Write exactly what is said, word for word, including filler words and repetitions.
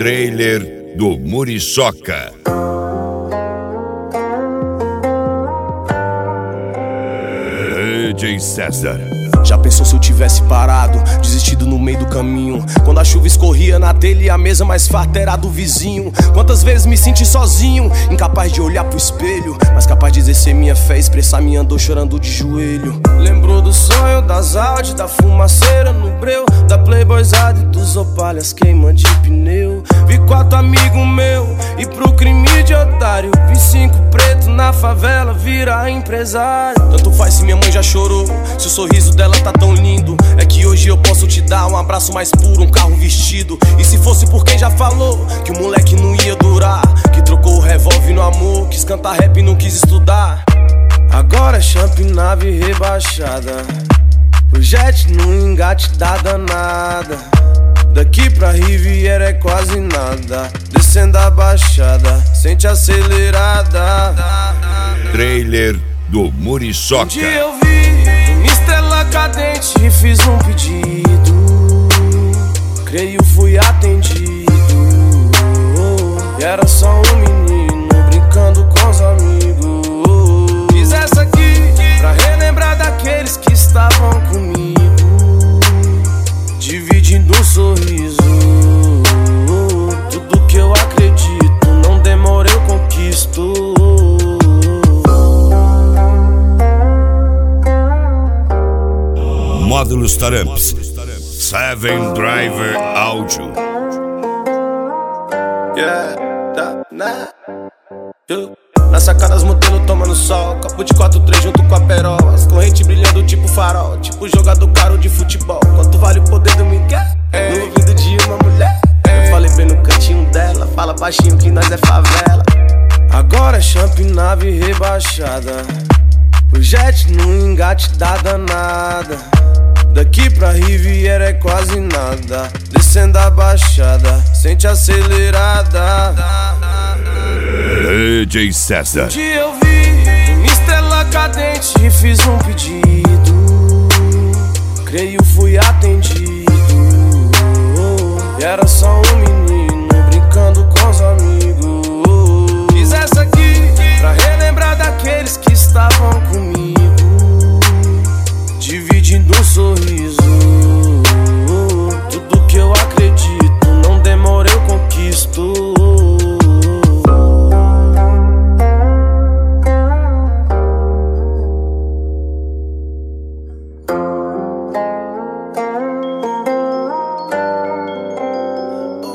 Trailer do Muriçoca. D J César. Já pensou se eu tivesse parado, desistido no meio do caminho? Quando a chuva escorria na telha e a mesa mais farta era do vizinho. Quantas vezes me senti sozinho, incapaz de olhar pro espelho, mas capaz de exercer minha fé, expressar minha dor chorando de joelho. Lembrou do sonho, das Audi, da fumaceira no breu, da playboyzada e dos opalhas queima de pneu. Vi quatro amigos meu e pro crime de otário, vi cinco preto na favela virar empresário. Tanto faz se minha mãe já chorou, se o sorriso dela tá tão lindo. É que hoje eu posso te dar um abraço mais puro, um carro vestido. E se fosse por quem já falou que o moleque não ia durar, que trocou o revólver no amor, quis cantar rap e não quis estudar. Agora é champ nave rebaixada, o jet no engate da danada. Daqui pra Riviera é quase nada, descendo a baixada, sente acelerada. Trailer do Muriçoca. Um dia eu vi uma estrela cadente e fiz um pedido, creio fui atendido. E era só um menino brincando com os amigos. Fiz essa aqui pra relembrar daqueles que estavam comigo, dividindo um sorriso. Tudo que eu acredito, não demora eu conquisto. Módulos Taramps, Seven Driver Audio. Yeah, tá, né? Eu. Na sacada as modelos tomando sol, copo de quatro três junto com a perola, as correntes brilhando tipo farol, tipo jogador caro de futebol. Quanto vale o poder do Miguel? No ouvido de uma mulher. Eu falei bem no cantinho dela, fala baixinho que nós é favela. Agora é champ nave rebaixada, o jet no engate da danada. Daqui pra Riviera é quase nada, descendo a baixada, sente acelerada. D J César. Um dia eu vi uma estrela cadente e fiz um pedido, creio fui atendido. E era só um menino